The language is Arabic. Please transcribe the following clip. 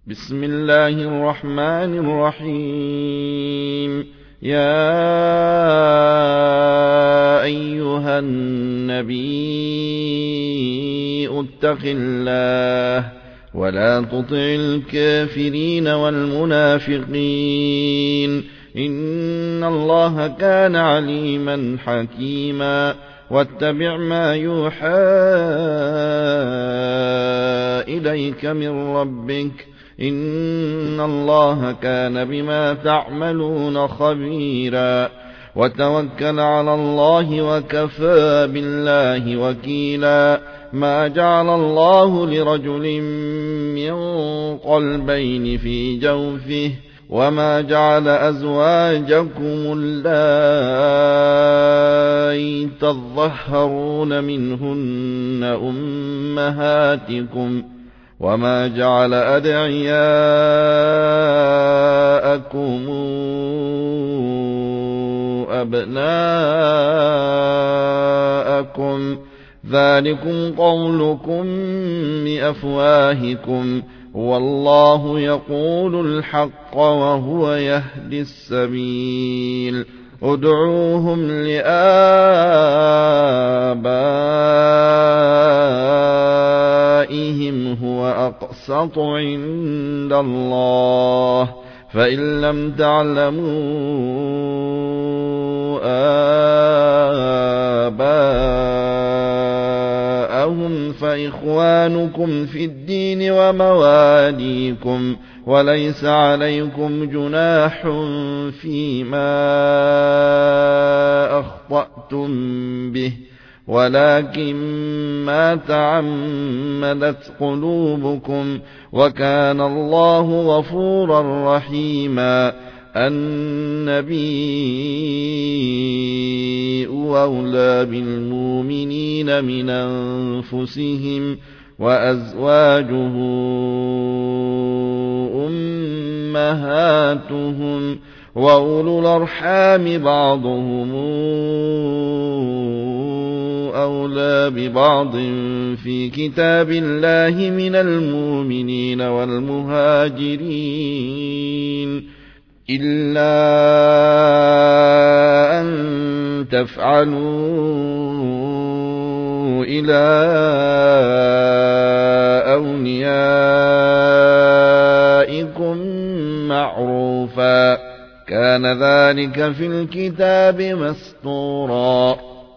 بسم الله الرحمن الرحيم. يا أيها النبي اتق الله ولا تطع الكافرين والمنافقين إن الله كان عليما حكيما. واتبع ما يوحى إليك من ربك إن الله كان بما تعملون خبيرا. وتوكل على الله وكفى بالله وكيلا. ما جعل الله لرجل من قلبين في جوفه وما جعل أزواجكم اللائي تظهرون منهن أمهاتكم وما جعل أدعياءكم أبناءكم ذلكم قولكم بأفواهكم والله يقول الحق وهو يهدي السبيل. ادعوهم لآبائهم هو أقسط عند الله فإن لم تعلموا آباءهم فإخوانكم في الدين ومواليكم وليس عليكم جناح فيما أخطأتم به ولكن ما تعمدت قلوبكم وكان الله غفورا رحيما. النبي أولى بالمؤمنين من أنفسهم وأزواجه أمهاتهم وأولو الأرحام بعضهم أولى ببعض في كتاب الله من المؤمنين والمهاجرين إلا أن تفعلوا إلى أوليائكم معروفا كان ذلك في الكتاب مسطورا.